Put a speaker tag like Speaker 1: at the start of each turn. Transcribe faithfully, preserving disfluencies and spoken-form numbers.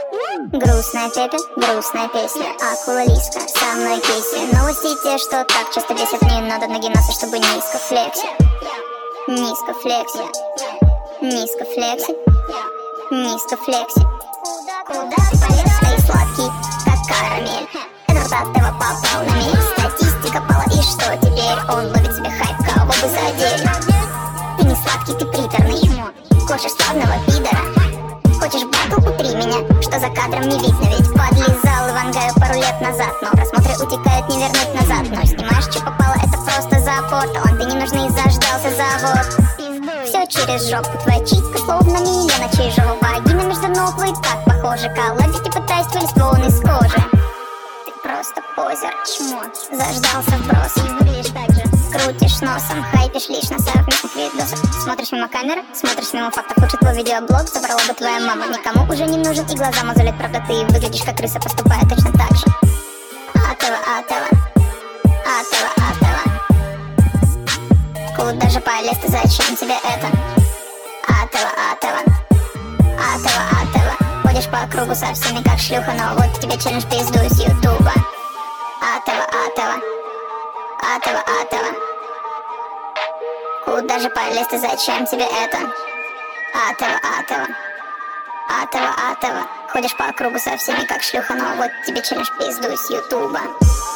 Speaker 1: Грустная пепель, грустная песня, акула Лиска, со мной Кейси. Новости те, что так часто бесят, не надо нагинаться, чтобы низко флекси. Низко флекси, низко флекси, низко флекси. Куда ты полез? Эй, сладкий, как карамель. Эдвард от этого попал на мель. Статистика пала, и что теперь? Он ловит себе хайп, кого бы задели. Ты не сладкий, ты приторный. Хочешь славного пидора? Хочешь батл, утри меня, что за кадром не видно. Ведь подлизал Ивангаю пару лет назад, но просмотры утекают, не вернуть назад. Но снимаешь, что попало, это просто запор. Таланты не нужны, заждался завод. Все через жопу, твоя чистка словно не Елена Чижова. Вагина между ног, вы так похожи. Колодец типа тайс, вылез вон из кожи. Ты просто позер, чмо, заждался вброс. И выглядишь так же. Крутишь носом, хайпишь лишь на совместных видосах. Смотришь мимо камеры, смотришь мимо фактов. Лучше твой видеоблог забрала бы твоя мама. Никому уже не нужен и глаза мозолят. Правда, ты выглядишь как крыса, поступая точно так же. Атова, атова, атова, атова. Куда же полез ты, зачем тебе это? Атова, атова, атова, атова. Ходишь по кругу со всеми как шлюха, но вот тебе челлендж пизду из ютуба. Атова, атова, атова, атова. Куда же полез ты, зачем тебе это? Атова, атова, атова, атова. Ходишь по кругу со всеми как шлюха, но вот тебе челлендж пизду из ютуба.